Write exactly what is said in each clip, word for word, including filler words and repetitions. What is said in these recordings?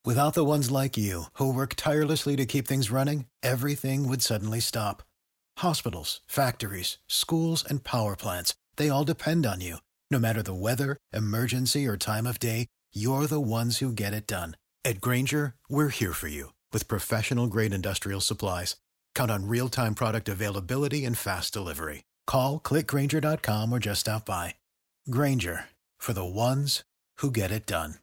Without the ones like you, who work tirelessly to keep things running, everything would suddenly stop. Hospitals, factories, schools, and power plants, they all depend on you. No matter the weather, emergency, or time of day, you're the ones who get it done. At Grainger, we're here for you with professional-grade industrial supplies. Count on real-time product availability and fast delivery. Call, click Grainger dot com, or just stop by. Grainger, for the ones who get it done.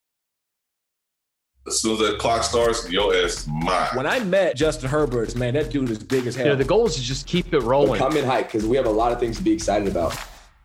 As soon as that clock starts, your ass is mine. When I met Justin Herbert, man, that dude is big as hell. You know, the goal is to just keep it rolling. Come in hype because we have a lot of things to be excited about.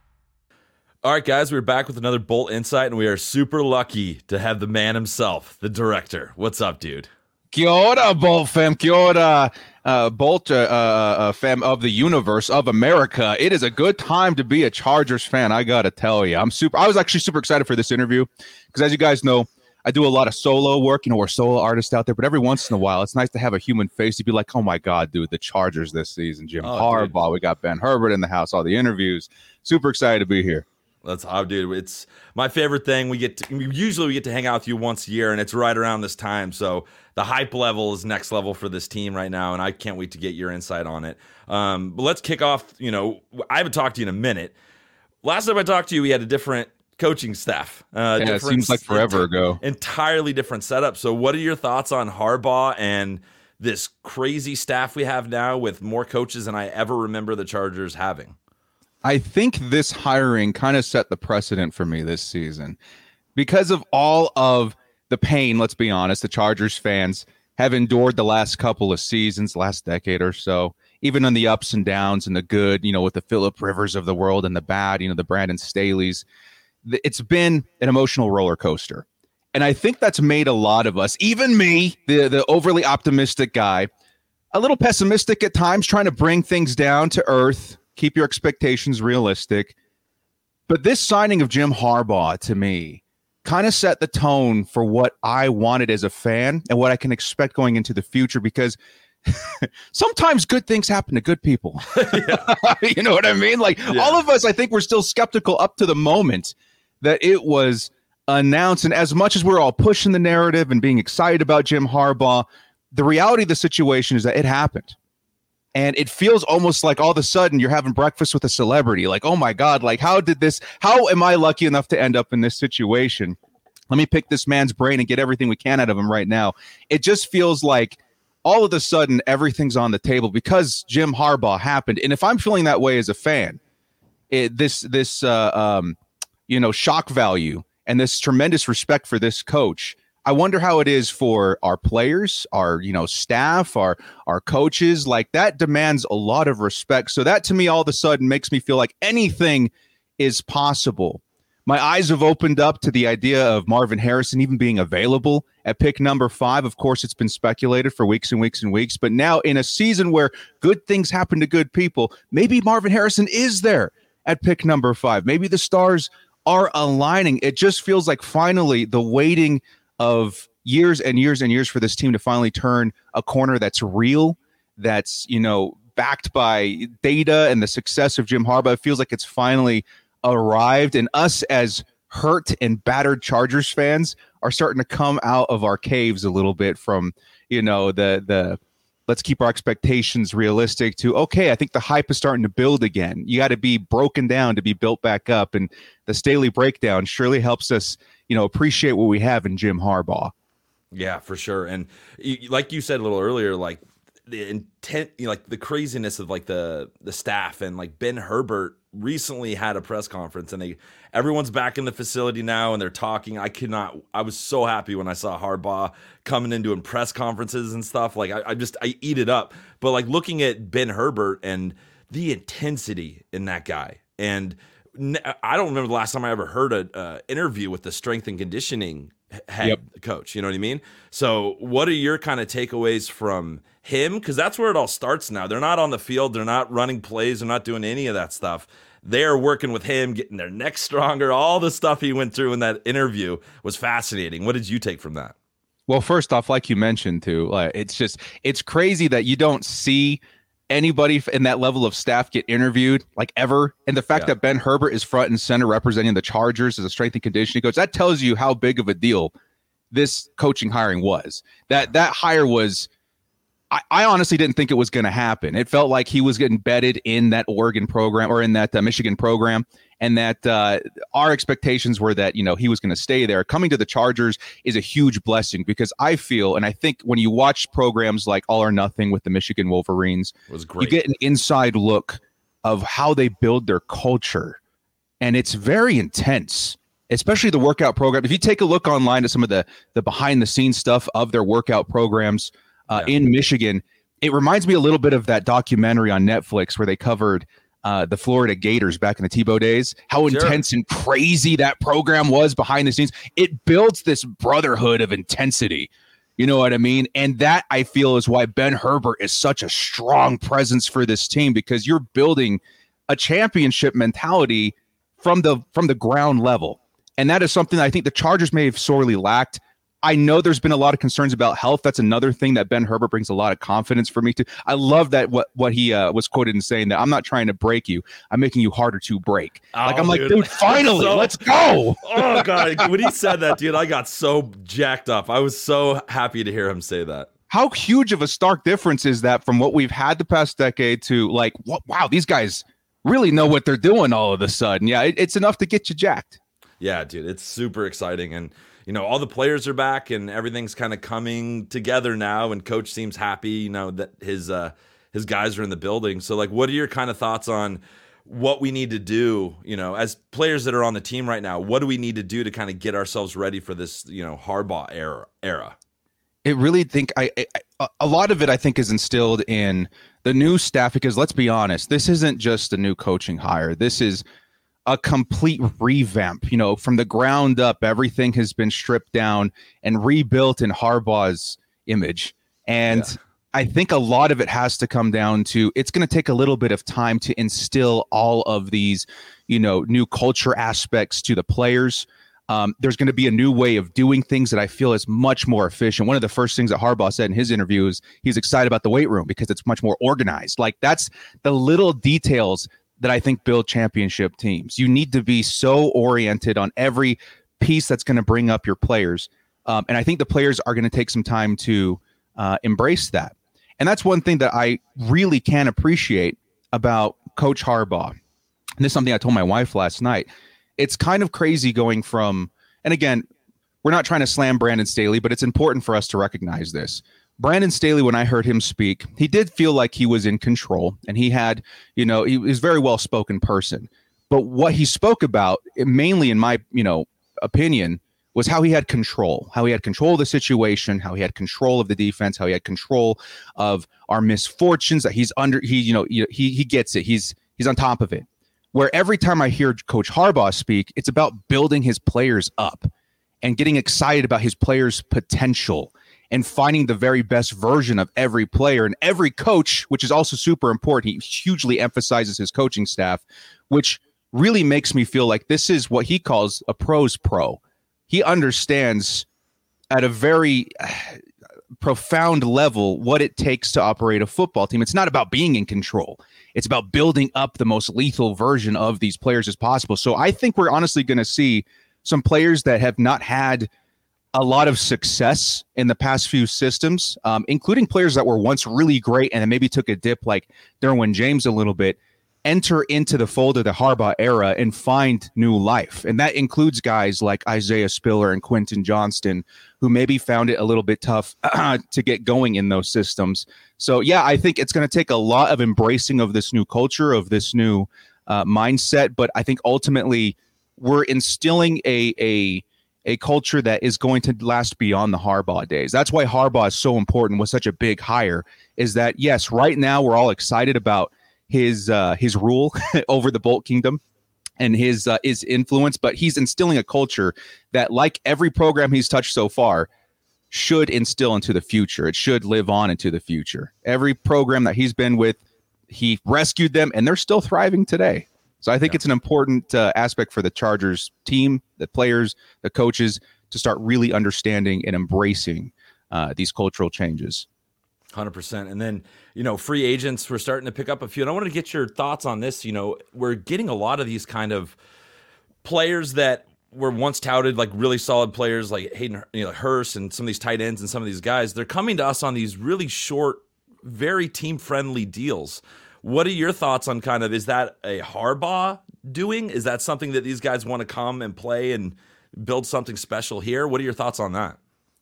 All right, guys, we're back with another Bolt Insight, and we are super lucky to have the man himself, the director. What's up, dude? Kia ora, Bolt fam. Kia ora, uh, Bolt uh, uh, fam of the universe, of America. It is a good time to be a Chargers fan, I got to tell you. I'm super. I was actually super excited for this interview because, as you guys know, I do a lot of solo work. You know, we're solo artists out there, but every once in a while, it's nice to have a human face to be like, oh, my God, dude, the Chargers this season. Jim oh, Harbaugh. Dude. We got Ben Herbert in the house, all the interviews. Super excited to be here. That's how, dude. It's my favorite thing. We get to, usually we get to hang out with you once a year, and it's right around this time. So the hype level is next level for this team right now, and I can't wait to get your insight on it. Um, but let's kick off. You know, I haven't talked to you in a minute. Last time I talked to you, we had a different coaching staff. Uh, yeah, it seems like forever ent- ago. Entirely different setup. So what are your thoughts on Harbaugh and this crazy staff we have now with more coaches than I ever remember the Chargers having? I think this hiring kind of set the precedent for me this season because of all of the pain, let's be honest, the Chargers fans have endured the last couple of seasons, last decade or so, even on the ups and downs and the good, you know, with the Phillip Rivers of the world and the bad, you know, the Brandon Staley's. It's been an emotional roller coaster. And I think that's made a lot of us, even me, the, the overly optimistic guy, a little pessimistic at times, trying to bring things down to earth, keep your expectations realistic. But this signing of Jim Harbaugh, to me, kind of set the tone for what I wanted as a fan and what I can expect going into the future, because sometimes good things happen to good people. You know what I mean? Like yeah. all of us, I think we're still skeptical up to the moment that it was announced. And as much as we're all pushing the narrative and being excited about Jim Harbaugh, the reality of the situation is that it happened. And it feels almost like all of a sudden you're having breakfast with a celebrity. Like, oh my God, like how did this, how am I lucky enough to end up in this situation? Let me pick this man's brain and get everything we can out of him right now. It just feels like all of a sudden everything's on the table because Jim Harbaugh happened. And if I'm feeling that way as a fan, it, this, this, uh, um, you know, shock value and this tremendous respect for this coach, I wonder how it is for our players, our, you know, staff, our, our coaches. Like that demands a lot of respect. So that to me, all of a sudden makes me feel like anything is possible. My eyes have opened up to the idea of Marvin Harrison even being available at pick number five. Of course, it's been speculated for weeks and weeks and weeks, but now in a season where good things happen to good people, maybe Marvin Harrison is there at pick number five. Maybe the stars are aligning. It just feels like finally the waiting of years and years and years for this team to finally turn a corner that's real, that's, you know, backed by data and the success of Jim Harbaugh. It feels like it's finally arrived, and us as hurt and battered Chargers fans are starting to come out of our caves a little bit from, you know, the the let's keep our expectations realistic to, okay, I think the hype is starting to build again. You got to be broken down to be built back up. And the Staley breakdown surely helps us, you know, appreciate what we have in Jim Harbaugh. Yeah, for sure. And like you said a little earlier, like the intent, you know, like the craziness of like the, the staff, and like Ben Herbert recently had a press conference, and they, everyone's back in the facility now and they're talking. I could not, I was so happy when I saw Harbaugh coming in doing press conferences and stuff. Like I, I just, I eat it up. But like looking at Ben Herbert and the intensity in that guy, and I don't remember the last time I ever heard an uh, interview with the strength and conditioning head yep. coach. You know what I mean? So what are your kind of takeaways from him? Because that's where it all starts now. They're not on the field. They're not running plays. They're not doing any of that stuff. They're working with him, getting their neck stronger. All the stuff he went through in that interview was fascinating. What did you take from that? Well, first off, like you mentioned too, uh, it's just, it's crazy that you don't see anybody in that level of staff get interviewed like ever. And the fact yeah. that Ben Herbert is front and center representing the Chargers as a strength and conditioning coach, that tells you how big of a deal this coaching hiring was. That that hire was, I, I honestly didn't think it was going to happen. It felt like he was getting bedded in that Oregon program or in that uh, Michigan program, and that uh, our expectations were that, you know, he was going to stay there. Coming to the Chargers is a huge blessing because I feel, and I think when you watch programs like All or Nothing with the Michigan Wolverines, It was great. you get an inside look of how they build their culture, and it's very intense. Especially the workout program. If you take a look online at some of the the behind the scenes stuff of their workout programs uh, Yeah. in Michigan, it reminds me a little bit of that documentary on Netflix where they covered uh, the Florida Gators back in the Tebow days, how Sure. intense and crazy that program was behind the scenes. It builds this brotherhood of intensity. You know what I mean? And that, I feel, is why Ben Herbert is such a strong presence for this team, because you're building a championship mentality from the from the ground level. And that is something that I think the Chargers may have sorely lacked. I know there's been a lot of concerns about health. That's another thing that Ben Herbert brings a lot of confidence for me to. I love that what what he uh, was quoted in saying that I'm not trying to break you. I'm making you harder to break. Oh, like I'm like, dude. dude, finally, So- let's go. Oh god, when he said that, dude, I got so jacked up. I was so happy to hear him say that. How huge of a stark difference is that from what we've had the past decade to like, what, wow, these guys really know what they're doing all of a sudden. Yeah, it, it's enough to get you jacked. Yeah, dude, it's super exciting. And, you know, all the players are back and everything's kind of coming together now. And coach seems happy, you know, that his uh, his guys are in the building. So, like, what are your kind of thoughts on what we need to do, you know, as players that are on the team right now? What do we need to do to kind of get ourselves ready for this, you know, Harbaugh era? era? It really think I, I a lot of it I think is instilled in the new staff, because let's be honest, this isn't just a new coaching hire. This is a complete revamp, you know, from the ground up. Everything has been stripped down and rebuilt in Harbaugh's image. And Yeah. I think a lot of it has to come down to, it's going to take a little bit of time to instill all of these, you know, new culture aspects to the players. Um, there's going to be a new way of doing things that I feel is much more efficient. One of the first things that Harbaugh said in his interview is he's excited about the weight room because it's much more organized. Like, that's the little details that I think build championship teams. You need to be so oriented on every piece that's going to bring up your players. Um, and I think the players are going to take some time to uh, embrace that. And that's one thing that I really can appreciate about Coach Harbaugh. And this is something I told my wife last night. It's kind of crazy going from, and again, we're not trying to slam Brandon Staley, but it's important for us to recognize this. Brandon Staley, when I heard him speak, he did feel like he was in control, and he had, you know, he was a very well-spoken person. But what he spoke about, mainly in my, you know, opinion, was how he had control, how he had control of the situation, how he had control of the defense, how he had control of our misfortunes, that he's under, he, you know, he, he gets it. He's, he's on top of it. Where every time I hear Coach Harbaugh speak, it's about building his players up and getting excited about his players' potential and finding the very best version of every player. And every coach, which is also super important, he hugely emphasizes his coaching staff, which really makes me feel like this is what he calls a pro's pro. He understands at a very uh, profound level what it takes to operate a football team. It's not about being in control. It's about building up the most lethal version of these players as possible. So I think we're honestly going to see some players that have not had a lot of success in the past few systems, um, including players that were once really great and then maybe took a dip, like Derwin James a little bit, enter into the fold of the Harbaugh era and find new life. And that includes guys like Isaiah Spiller and Quentin Johnston, who maybe found it a little bit tough to get going in those systems. So, yeah, I think it's going to take a lot of embracing of this new culture, of this new uh, mindset. But I think ultimately we're instilling a, a, a culture that is going to last beyond the Harbaugh days. That's why Harbaugh is so important, was such a big hire, is that, yes, right now we're all excited about his uh, his rule over the Bolt Kingdom and his uh, his influence, but he's instilling a culture that, like every program he's touched so far, should instill into the future. It should live on into the future. Every program that he's been with, he rescued them, and they're still thriving today. So I think yeah. it's an important uh, aspect for the Chargers team, the players, the coaches, to start really understanding and embracing uh, these cultural changes. one hundred percent. And then, you know, free agents, we're starting to pick up a few. And I wanted to get your thoughts on this. You know, we're getting a lot of these kind of players that were once touted like really solid players like Hayden, you know, Hurst and some of these tight ends and some of these guys, they're coming to us on these really short, very team-friendly deals. What are your thoughts on kind of, is that a Harbaugh doing? Is that something that these guys want to come and play and build something special here? What are your thoughts on that?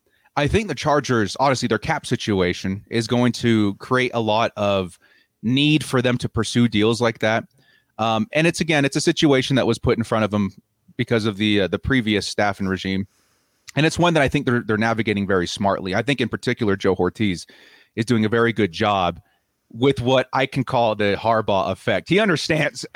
I think the Chargers, honestly, their cap situation is going to create a lot of need for them to pursue deals like that. Um, and it's, again, it's a situation that was put in front of them because of the uh, the previous staff and regime. And it's one that I think they're they're navigating very smartly. I think in particular, Joe Ortiz is doing a very good job with what I can call the Harbaugh effect. He understands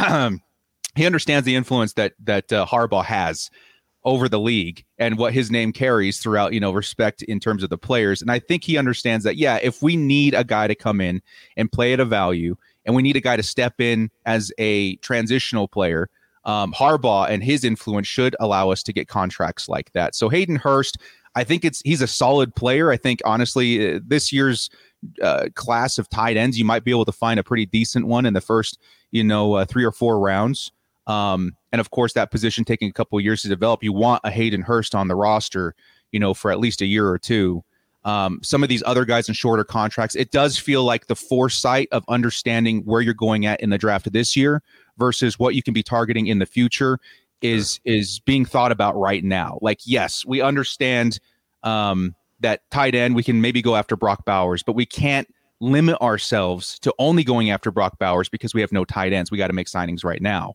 he understands the influence that that uh, Harbaugh has over the league and what his name carries throughout, you know, respect in terms of the players. And I think he understands that, yeah, if we need a guy to come in and play at a value, and we need a guy to step in as a transitional player, um, Harbaugh and his influence should allow us to get contracts like that. So Hayden Hurst, I think it's he's a solid player. I think, honestly, uh, this year's uh, class of tight ends, you might be able to find a pretty decent one in the first, you know, uh, three or four rounds. Um, and of course, that position taking a couple of years to develop, you want a Hayden Hurst on the roster, you know, for at least a year or two. Um, some of these other guys in shorter contracts, it does feel like the foresight of understanding where you're going at in the draft this year versus what you can be targeting in the future is, sure. is being thought about right now. Like, yes, we understand um, that tight end, we can maybe go after Brock Bowers, but we can't limit ourselves to only going after Brock Bowers because we have no tight ends. We got to make signings right now.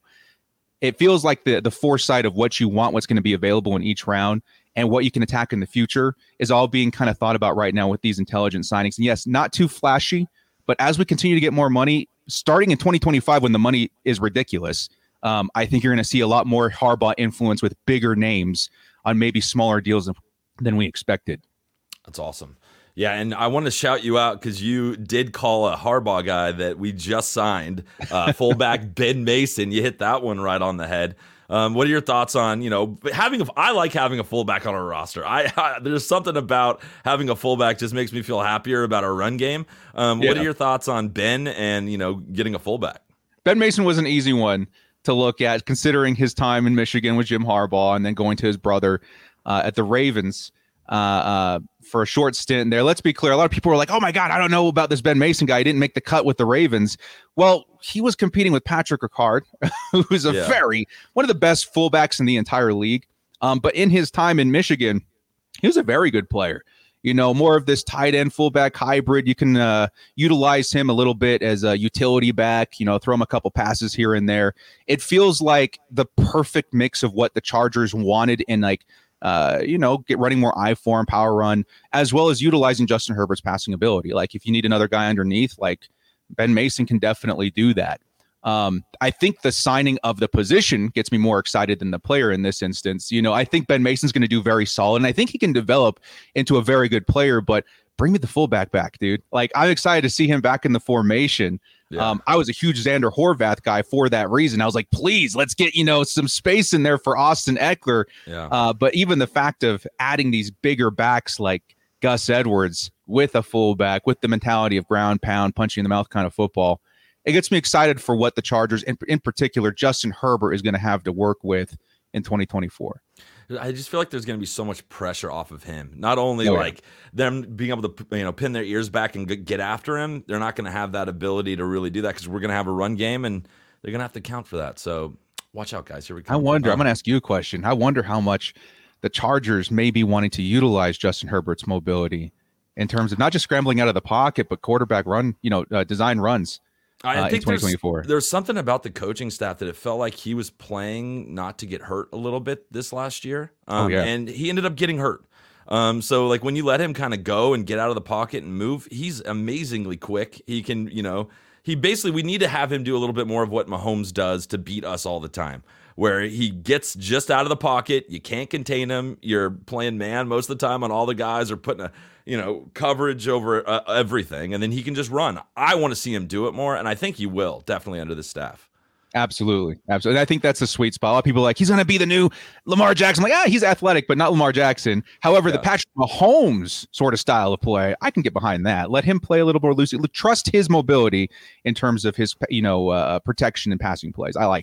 It feels like the the foresight of what you want, what's going to be available in each round, and what you can attack in the future is all being kind of thought about right now with these intelligent signings. And yes, not too flashy, but as we continue to get more money, starting in twenty twenty-five when the money is ridiculous, um, I think you're going to see a lot more Harbaugh influence with bigger names on maybe smaller deals than we expected. That's awesome. Yeah, and I want to shout you out because you did call a Harbaugh guy that we just signed, uh, fullback Ben Mason. You hit that one right on the head. Um, what are your thoughts on, you know, having a, I like having a fullback on our roster. I, I there's something about having a fullback just makes me feel happier about our run game. Um, yeah. What are your thoughts on Ben and, you know, getting a fullback? Ben Mason was an easy one to look at, considering his time in Michigan with Jim Harbaugh and then going to his brother uh, at the Ravens. Uh, uh, for a short stint there. Let's be clear. A lot of people were like, oh my God, I don't know about this Ben Mason guy. He didn't make the cut with the Ravens. Well, he was competing with Patrick Ricard, who's a yeah. very, one of the best fullbacks in the entire league. Um, but in his time in Michigan, he was a very good player. You know, more of this tight end fullback hybrid. You can uh, utilize him a little bit as a utility back, you know, throw him a couple passes here and there. It feels like the perfect mix of what the Chargers wanted in, like, Uh, you know, get running more I form, power run, as well as utilizing Justin Herbert's passing ability. Like, if you need another guy underneath, like Ben Mason can definitely do that. Um, I think the signing of the position gets me more excited than the player in this instance. You know, I think Ben Mason's going to do very solid, and I think he can develop into a very good player, but bring me the fullback back, dude. Like, I'm excited to see him back in the formation. Yeah. Um, I was a huge Xander Horvath guy for that reason. I was like, please, let's get, you know, some space in there for Austin Eckler. Yeah. Uh, but even the fact of adding these bigger backs like Gus Edwards with a fullback, with the mentality of ground pound, punching in the mouth kind of football, it gets me excited for what the Chargers, in, in particular, Justin Herbert, is going to have to work with in twenty twenty-four. I just feel like there's going to be so much pressure off of him. Not only oh, like them being able to, you know, pin their ears back and get after him, they're not going to have that ability to really do that because we're going to have a run game and they're going to have to count for that. So watch out, guys. Here we come. I wonder, I'm going to ask you a question. I wonder how much the Chargers may be wanting to utilize Justin Herbert's mobility in terms of not just scrambling out of the pocket, but quarterback run, you know, uh, design runs. I uh, think in twenty twenty-four. There's, there's something about the coaching staff that it felt like he was playing not to get hurt a little bit this last year. Um, oh, yeah. And he ended up getting hurt. Um, so like when you let him kind of go and get out of the pocket and move, he's amazingly quick. He can, you know, he basically, we need to have him do a little bit more of what Mahomes does to beat us all the time, where he gets just out of the pocket. You can't contain him. You're playing man most of the time on all the guys, or putting a, you know, coverage over uh, everything, and then he can just run. I want to see him do it more, and I think he will, definitely under the staff. Absolutely. Absolutely. I think that's a sweet spot. A lot of people are like, he's going to be the new Lamar Jackson. I'm like, ah, he's athletic, but not Lamar Jackson. However, yeah. the Patrick Mahomes sort of style of play, I can get behind that. Let him play a little more loosely. Trust his mobility in terms of his, you know, uh, protection and passing plays. I like it.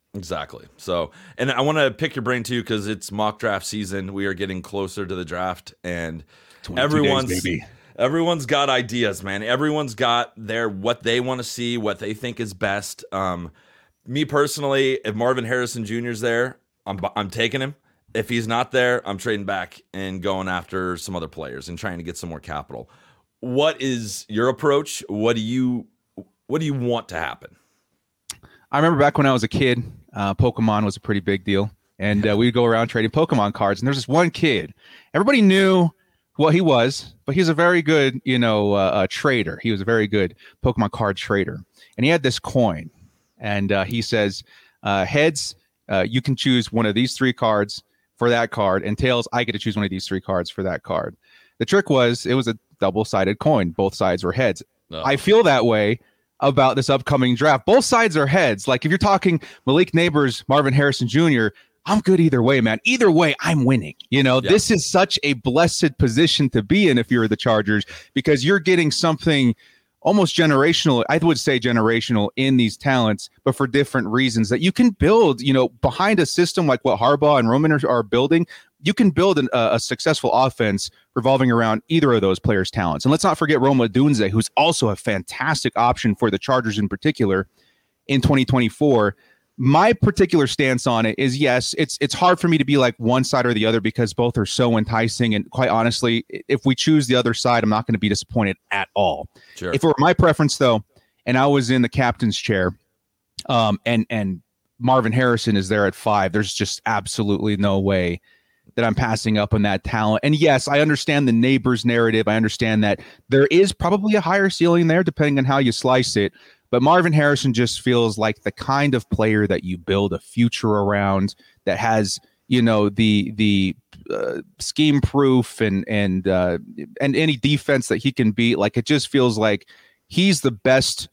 Exactly. So, and I want to pick your brain too, because it's mock draft season. We are getting closer to the draft, and everyone's days, baby. everyone's got ideas, man. Everyone's got their what they want to see, what they think is best. Um, me personally, if Marvin Harrison Junior is there, I'm I'm taking him. If he's not there, I'm trading back and going after some other players and trying to get some more capital. What is your approach? What do you what do you want to happen? I remember back when I was a kid, uh, Pokemon was a pretty big deal. And uh, we'd go around trading Pokemon cards. And there's this one kid. Everybody knew what he was, but he's a very good, you know, uh, uh, trader. He was a very good Pokemon card trader. And he had this coin. And uh, he says, uh, heads, uh, you can choose one of these three cards for that card. And tails, I get to choose one of these three cards for that card. The trick was it was a double-sided coin. Both sides were heads. No. I feel that way about this upcoming draft. Both sides are heads. Like if you're talking Malik Neighbors, Marvin Harrison Junior, I'm good either way, man. Either way, I'm winning. You know, Yeah. This is such a blessed position to be in if you're the Chargers, because you're getting something almost generational. I would say generational in these talents, but for different reasons that you can build, you know, behind a system like what Harbaugh and Roman are, are building. You can build an, a, a successful offense revolving around either of those players' talents. And let's not forget Roma Odunze, who's also a fantastic option for the Chargers in particular in twenty twenty-four. My particular stance on it is, yes, it's it's hard for me to be like one side or the other because both are so enticing. And quite honestly, if we choose the other side, I'm not going to be disappointed at all. Sure. If it were my preference, though, and I was in the captain's chair, um, and and Marvin Harrison is there at five, there's just absolutely no way that I'm passing up on that talent. And yes, I understand the Neighbors narrative. I understand that there is probably a higher ceiling there, depending on how you slice it. But Marvin Harrison just feels like the kind of player that you build a future around, that has, you know, the the uh, scheme proof and and uh, and any defense that he can beat. Like it just feels like he's the best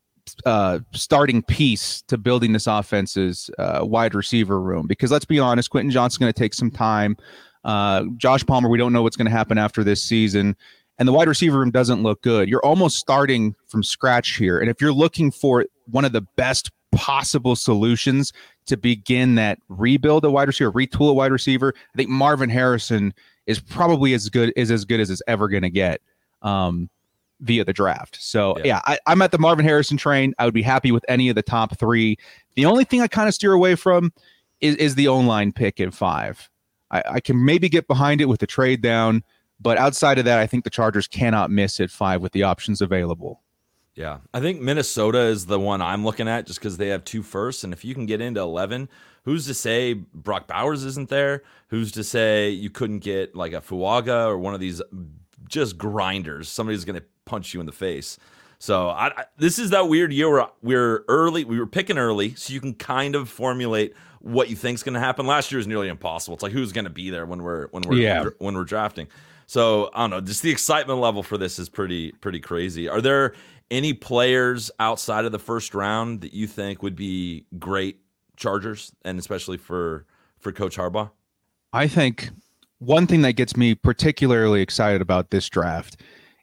uh, starting piece to building this offense's uh, wide receiver room. Because let's be honest, Quentin Johnson's going to take some time. Uh, Josh Palmer, we don't know what's going to happen after this season. And the wide receiver room doesn't look good. You're almost starting from scratch here. And if you're looking for one of the best possible solutions to begin that rebuild a wide receiver, retool a wide receiver, I think Marvin Harrison is probably as good is as good as it's ever going to get um, via the draft. So yeah, yeah I, I'm at the Marvin Harrison train. I would be happy with any of the top three. The only thing I kind of steer away from is, is the O-line pick in five. I, I can maybe get behind it with the trade down. But outside of that, I think the Chargers cannot miss at five with the options available. Yeah, I think Minnesota is the one I'm looking at just because they have two firsts. And if you can get into eleven, who's to say Brock Bowers isn't there? Who's to say you couldn't get like a Fuaga or one of these just grinders? Somebody's going to punch you in the face. So I, I, this is that weird year where we're early. We were picking early, so you can kind of formulate what you think is going to happen. Last year is nearly impossible. It's like who's going to be there when we're when we're yeah. when we're drafting. So I don't know. Just the excitement level for this is pretty pretty crazy. Are there any players outside of the first round that you think would be great Chargers, and especially for for Coach Harbaugh? I think one thing that gets me particularly excited about this draft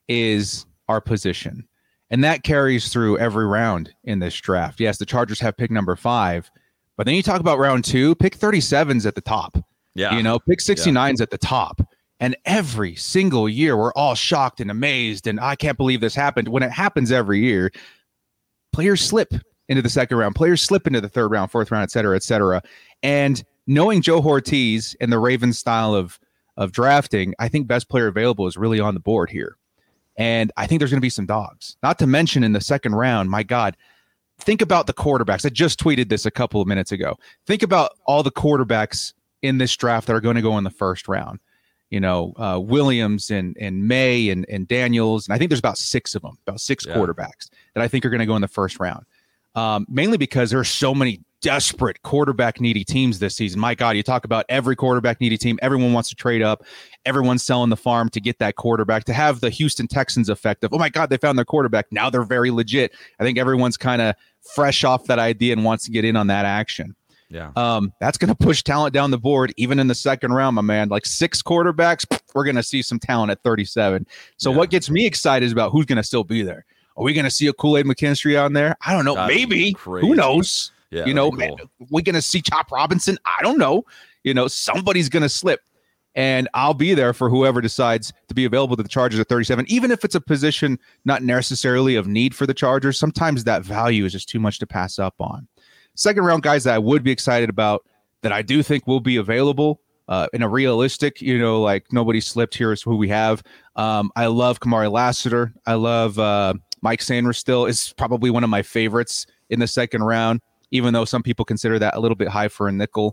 is our position, and that carries through every round in this draft. Yes, the Chargers have pick number five, but then you talk about round two, pick thirty-seven's at the top. Yeah, you know, pick sixty-nine's yeah. at the top. And every single year, we're all shocked and amazed, and I can't believe this happened. When it happens every year, players slip into the second round, players slip into the third round, fourth round, et cetera, et cetera. And knowing Joe Ortiz and the Ravens style of, of drafting, I think best player available is really on the board here. And I think there's going to be some dogs. Not to mention in the second round, my God, think about the quarterbacks. I just tweeted this a couple of minutes ago. Think about all the quarterbacks in this draft that are going to go in the first round. You know, uh, Williams and and May and, and Daniels. And I think there's about six of them, about six yeah. quarterbacks that I think are going to go in the first round. Um, mainly because there are so many desperate quarterback needy teams this season. My God, you talk about every quarterback needy team. Everyone wants to trade up. Everyone's selling the farm to get that quarterback, to have the Houston Texans effect of, oh my God, they found their quarterback. Now they're very legit. I think everyone's kind of fresh off that idea and wants to get in on that action. Yeah, um, that's going to push talent down the board, even in the second round, my man. Like six quarterbacks, we're going to see some talent at thirty-seven. So yeah. what gets me excited is about who's going to still be there. Are we going to see a Kool-Aid McKinstry on there? I don't know. That'd Maybe. Crazy. Who knows? Yeah, you know, cool. we're going to see Chop Robinson. I don't know. You know, somebody's going to slip. And I'll be there for whoever decides to be available to the Chargers at thirty-seven, even if it's a position not necessarily of need for the Chargers. Sometimes that value is just too much to pass up on. Second round guys that I would be excited about that I do think will be available uh, in a realistic, you know, like nobody slipped here is who we have. Um, I love Kamari Lassiter. I love uh, Mike Sanders still is probably one of my favorites in the second round, even though some people consider that a little bit high for a nickel.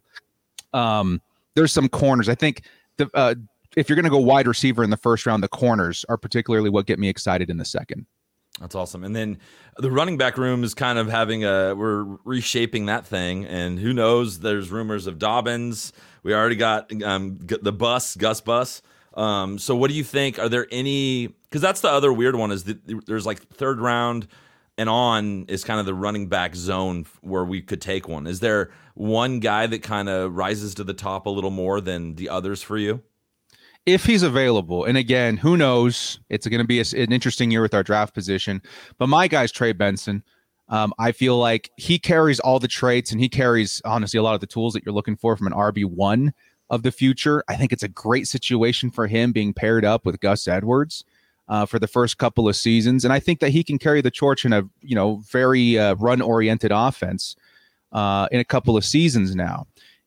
Um, there's some corners. I think the, uh, if you're going to go wide receiver in the first round, the corners are particularly what get me excited in the second. That's awesome. And then the running back room is kind of having a, we're reshaping that thing. And who knows, there's rumors of Dobbins. We already got um, the bus, Gus Bus. Um, so what do you think? Are there any, because that's the other weird one is that there's like third round and on is kind of the running back zone where we could take one. Is there one guy that kind of rises to the top a little more than the others for you? If he's available, and again, who knows? It's going to be a, an interesting year with our draft position. But my guy's Trey Benson. Um, I feel like he carries all the traits, and he carries, honestly, a lot of the tools that you're looking for from an R B one of the future. I think it's a great situation for him being paired up with Gus Edwards uh, for the first couple of seasons. And I think that he can carry the torch in a you know very uh, run-oriented offense uh, in a couple of seasons now.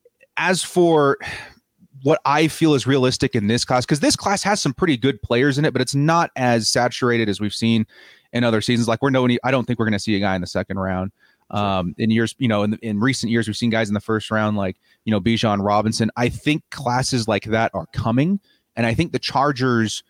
As for what I feel is realistic in this class, because this class has some pretty good players in it, but it's not as saturated as we've seen in other seasons. Like we're no, I don't think we're going to see a guy in the second round. Um, in years, you know, in, in recent years, we've seen guys in the first round, like, you know, Bijan Robinson. I think classes like that are coming. And I think the Chargers,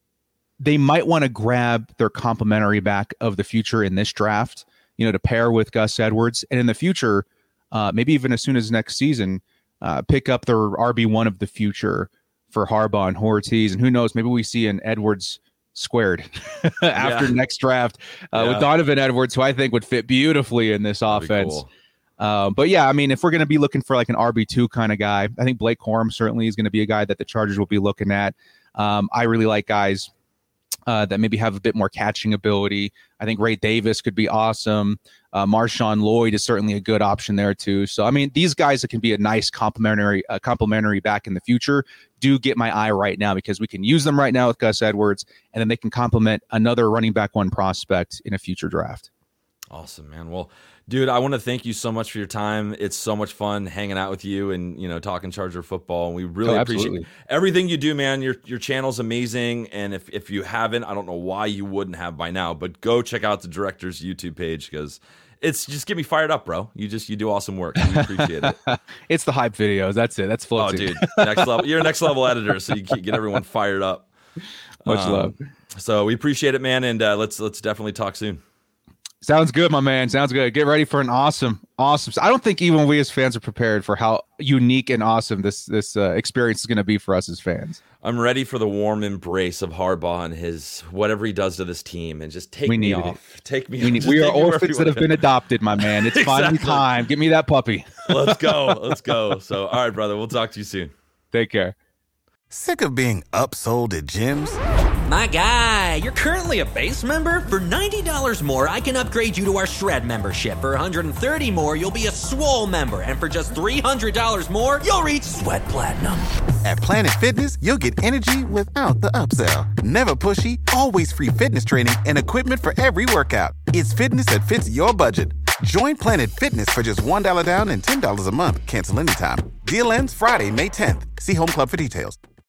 they might want to grab their complementary back of the future in this draft, you know, to pair with Gus Edwards. And in the future, uh, maybe even as soon as next season, Uh, pick up their R B one of the future for Harbaugh and Ortiz. And who knows, maybe we see an Edwards squared after yeah. next draft uh, yeah. with Donovan Edwards, who I think would fit beautifully in this That'd offense. Cool. Uh, but yeah, I mean, if we're going to be looking for like an R B two kind of guy, I think Blake Corum certainly is going to be a guy that the Chargers will be looking at. Um, I really like guys uh, that maybe have a bit more catching ability. I think Ray Davis could be awesome. Uh, Marshawn Lloyd is certainly a good option there too. So, I mean, these guys that can be a nice complementary, uh, complementary back in the future do get my eye right now because we can use them right now with Gus Edwards, and then they can complement another running back one prospect in a future draft. Awesome, man. Well, dude, I want to thank you so much for your time. It's so much fun hanging out with you and, you know, talking Charger football. And we really oh, appreciate everything you do, man. Your your channel's amazing. And if, if you haven't, I don't know why you wouldn't have by now, but go check out the Director's YouTube page because it's just get me fired up, bro. You just you do awesome work. We appreciate it. It's the hype videos. That's it. That's floating. Oh, dude, next level. You're a next level editor, so you can get everyone fired up. Much um, love. So we appreciate it, man. And uh, let's let's definitely talk soon. Sounds good, my man. Sounds good. Get ready for an awesome, awesome. I don't think even we as fans are prepared for how unique and awesome this this uh, experience is going to be for us as fans. I'm ready for the warm embrace of Harbaugh and his whatever he does to this team, and just take we me off. It. Take me. We, need, we are orphans that have been adopted, my man. It's exactly. finally time. Give me that puppy. Let's go. Let's go. So, all right, brother. We'll talk to you soon. Take care. Sick of being upsold at gyms? My guy, you're currently a base member? For ninety dollars more, I can upgrade you to our Shred membership. For one hundred thirty dollars more, you'll be a Swole member. And for just three hundred dollars more, you'll reach Sweat Platinum. At Planet Fitness, you'll get energy without the upsell. Never pushy, always free fitness training and equipment for every workout. It's fitness that fits your budget. Join Planet Fitness for just one dollar down and ten dollars a month. Cancel anytime. Deal ends Friday, May tenth. See Home Club for details.